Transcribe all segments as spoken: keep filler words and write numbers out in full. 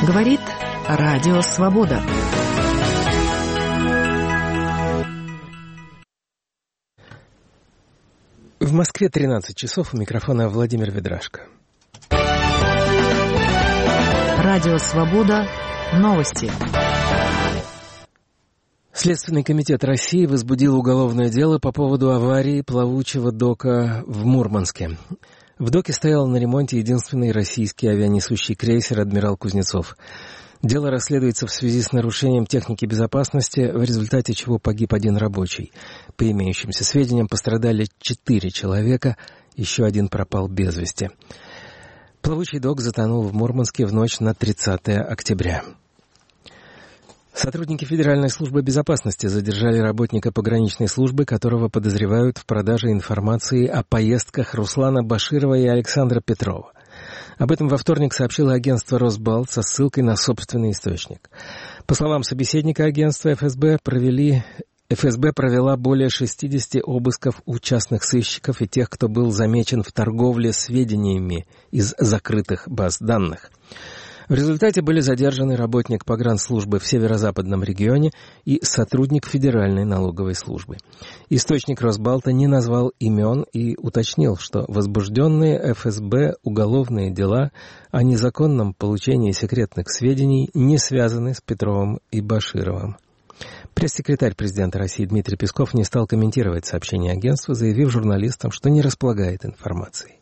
Говорит Радио Свобода. В Москве тринадцать часов, у микрофона Владимир Ведрашко. Радио Свобода. Новости. Следственный комитет России возбудил уголовное дело по поводу аварии плавучего дока в Мурманске. В доке стоял на ремонте единственный российский авианесущий крейсер «Адмирал Кузнецов». Дело расследуется в связи с нарушением техники безопасности, в результате чего погиб один рабочий. По имеющимся сведениям, пострадали четыре человека, еще один пропал без вести. Плавучий док затонул в Мурманске в ночь на тридцатое октября. Сотрудники Федеральной службы безопасности задержали работника пограничной службы, которого подозревают в продаже информации о поездках Руслана Баширова и Александра Петрова. Об этом во вторник сообщило агентство «Росбалт» со ссылкой на собственный источник. По словам собеседника агентства, эф эс бэ провели... эф эс бэ провела более шестьдесят обысков у частных сыщиков и тех, кто был замечен в торговле сведениями из закрытых баз данных. В результате были задержаны работник погранслужбы в северо-западном регионе и сотрудник Федеральной налоговой службы. Источник Росбалта не назвал имен и уточнил, что возбужденные эф эс бэ уголовные дела о незаконном получении секретных сведений не связаны с Петровым и Башировым. Пресс-секретарь президента России Дмитрий Песков не стал комментировать сообщение агентства, заявив журналистам, что не располагает информацией.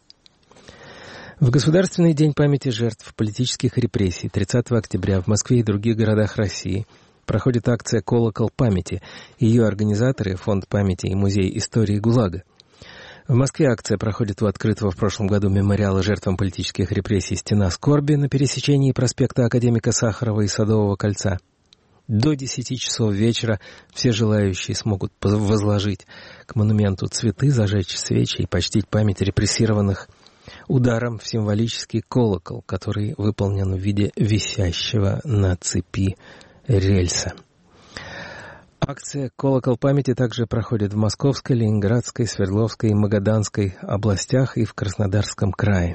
В Государственный день памяти жертв политических репрессий тридцатого октября в Москве и других городах России проходит акция «Колокол памяти». Ее организаторы — Фонд памяти и Музей истории ГУЛАГа. В Москве акция проходит у открытого в прошлом году мемориала жертвам политических репрессий «Стена скорби» на пересечении проспекта Академика Сахарова и Садового кольца. До десяти часов вечера все желающие смогут возложить к монументу цветы, зажечь свечи и почтить память репрессированных ударом в символический колокол, который выполнен в виде висящего на цепи рельса. Акция «Колокол памяти» также проходит в Московской, Ленинградской, Свердловской и Магаданской областях и в Краснодарском крае.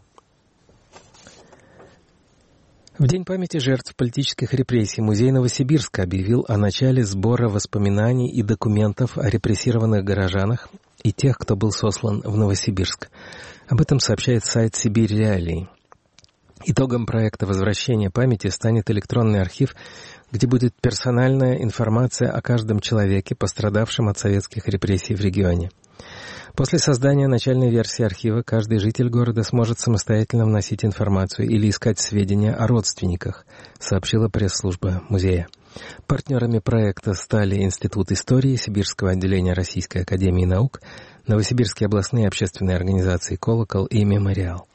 В День памяти жертв политических репрессий Музей Новосибирска объявил о начале сбора воспоминаний и документов о репрессированных горожанах и тех, кто был сослан в Новосибирск. Об этом сообщает сайт «Сибирь Реалии». Итогом проекта возвращения памяти станет электронный архив, где будет персональная информация о каждом человеке, пострадавшем от советских репрессий в регионе. После создания начальной версии архива каждый житель города сможет самостоятельно вносить информацию или искать сведения о родственниках, сообщила пресс-служба музея. Партнерами проекта стали Институт истории Сибирского отделения Российской академии наук, Новосибирские областные общественные организации «Колокол» и «Мемориал».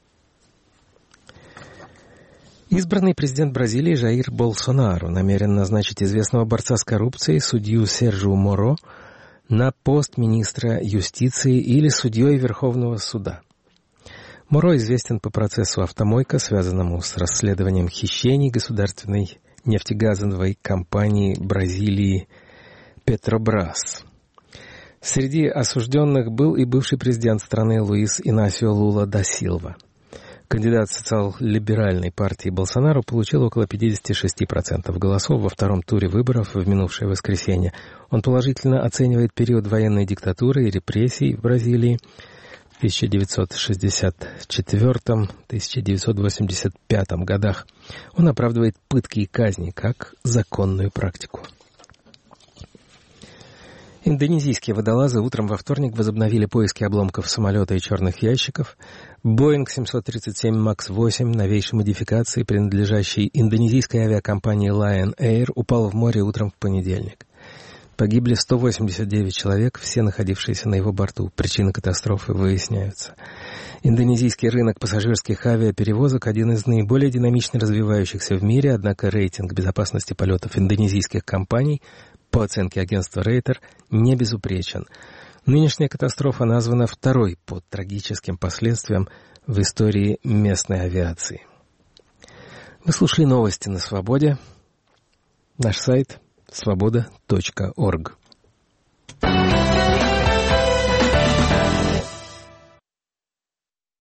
Избранный президент Бразилии Жаир Болсонару намерен назначить известного борца с коррупцией судью Сержио Моро на пост министра юстиции или судьей Верховного суда. Моро известен по процессу «Автомойка», связанному с расследованием хищений государственной нефтегазовой компании Бразилии «Петробрас». Среди осужденных был и бывший президент страны Луис Инасио Лула да Силва. Кандидат социал-либеральной партии Болсонару получил около пятьдесят шесть процентов голосов во втором туре выборов в минувшее воскресенье. Он положительно оценивает период военной диктатуры и репрессий в Бразилии в тысяча девятьсот шестьдесят четвёртом — тысяча девятьсот восемьдесят пятом годах. Он оправдывает пытки и казни как законную практику. Индонезийские водолазы утром во вторник возобновили поиски обломков самолета и черных ящиков. Боинг семьсот тридцать семь макс восемь новейшей модификации, принадлежащей индонезийской авиакомпании Lion Air, упал в море утром в понедельник. Погибли сто восемьдесят девять человек, все находившиеся на его борту. Причины катастрофы выясняются. Индонезийский рынок пассажирских авиаперевозок – один из наиболее динамично развивающихся в мире, однако рейтинг безопасности полетов индонезийских компаний, по оценке агентства Рейтер, не безупречен. Нынешняя катастрофа названа второй по трагическим последствиям в истории местной авиации. Вы слушали новости на Свободе. Наш сайт свобода точка орг.